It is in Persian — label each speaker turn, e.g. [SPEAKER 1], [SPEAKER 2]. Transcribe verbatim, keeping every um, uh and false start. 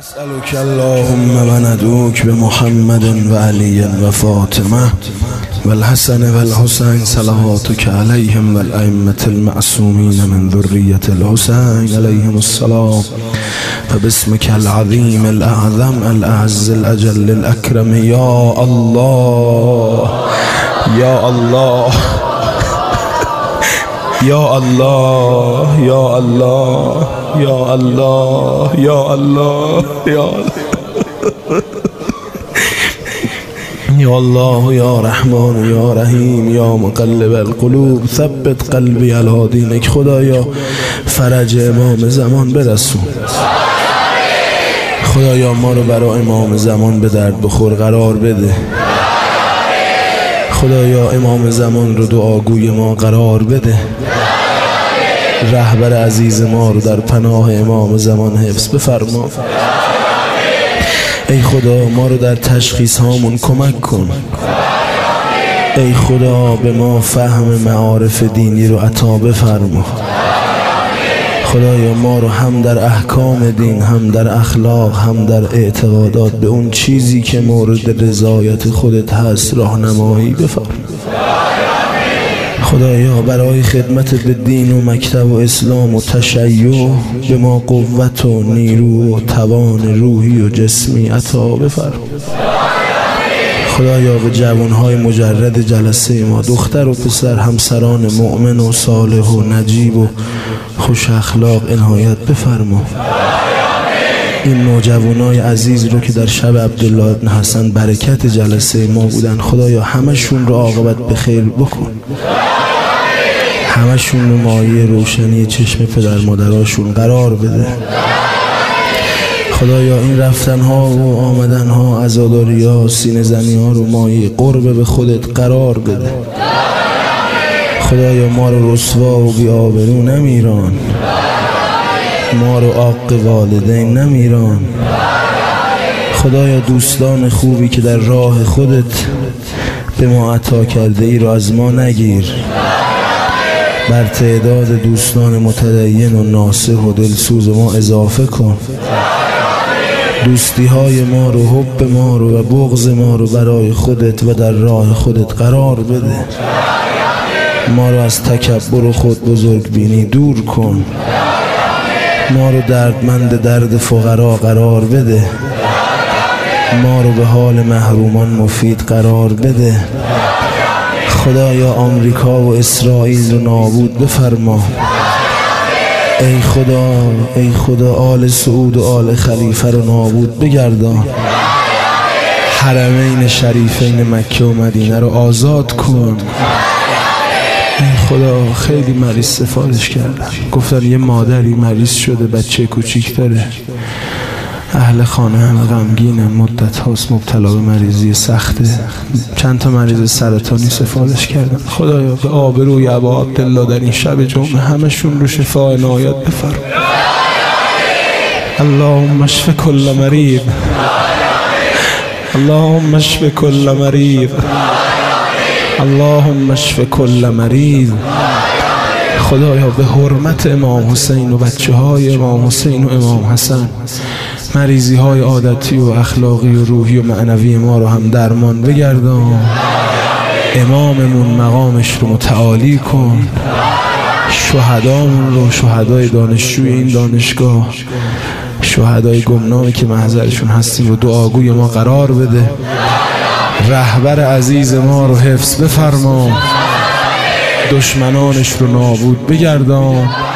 [SPEAKER 1] أسألك اللهم وندعوك بمحمد وعلي وفاطمة والحسن والحسين صلواتك عليهم والأئمة المعصومين من ذرية الحسين عليهم السلام فباسمك العظيم الأعظم الأعز الأجل الأكرم يا الله يا الله يا الله يا الله يا الله يا الله يا يا الله يا رحمن يا رحیم یا مقلب القلوب ثبت قلبی علی دینک. خدایا فرج امام زمان برسون، خدایا ما رو برای امام زمان به درد بخور قرار بده، خدایا امام زمان رو دعاگوی ما قرار بده، رهبر عزیز ما رو در پناه امام زمان حفظ بفرما. ای خدا ما رو در تشخیص هامون کمک کن، ای خدا به ما فهم معارف دینی رو عطا بفرما. خدایا ما رو هم در احکام دین، هم در اخلاق، هم در اعتقادات به اون چیزی که مورد رضایت خودت هست راهنمایی بفرما. خدایا برای خدمت به دین و مکتب و اسلام و تشیع به ما قوت و نیرو و توان روحی و جسمی عطا بفرما. خدایا به جوانهای مجرد جلسه ما، دختر و پسر، همسران مؤمن و صالح و نجیب و خوش اخلاق عنایت بفرما. این نوجوانای عزیز رو که در شب عبدالله ابن حسن برکت جلسه ما بودن، خدایا همشون رو عاقبت به خیر بکن، همشون رو مایه روشنی چشم پدر مادراشون قرار بده. خدایا این رفتن ها و آمدن ها، عزاداری ها، سینه زنی ها رو مایه قرب به خودت قرار بده. خدایا ما رو رسوا و بی‌آبرو نمیران، ما رو عاق والدین نمیران. خدایا دوستان خوبی که در راه خودت به ما عطا کرده ای رو از ما نگیر، بر تعداد دوستان متدین و ناصح و دلسوز ما اضافه کن. دوستی های ما رو، حب ما رو و بغض ما رو برای خودت و در راه خودت قرار بده. ما رو از تکبر و خود بزرگ بینی دور کن، ما رو دردمند درد فقرا قرار بده، ما رو به حال محرومان مفید قرار بده. خدایا آمریکا و اسرائیل رو نابود بفرما. ای خدا ای خدا آل سعود و آل خلیفه رو نابود بگردان. حرمین شریفین مکه و مدینه رو آزاد کن. ای خدا خیلی مریض سفارش کردن، گفتن یه مادری مریض شده، بچه کوچیک داره، اهل خانه همه غمگینن، مدت هاست مبتلا به مریضی سخته، چند تا مریض سرطانی سفارش کردن. خدایا به آبروی ابا عبدالله در این شب جمعه همشون رو شفا عنایت بفرما. اللهم اشف کل مریض، اللهم اشف کل مریض، اللهم اشف کل مریض. خدایا به حرمت امام حسین و بچه های امام حسین و امام حسن، مریضی های عادتی و اخلاقی و روحی و معنوی ما رو هم درمان بگردان. اماممون مقامش رو متعالی کن، شهدامون رو، شهدای دانشجوی این دانشگاه، شهدای گمنامی که محضرشون هستیم و دعاگوی ما قرار بده. رهبر عزیز ما رو حفظ بفرما، دشمنانش رو نابود بگردان.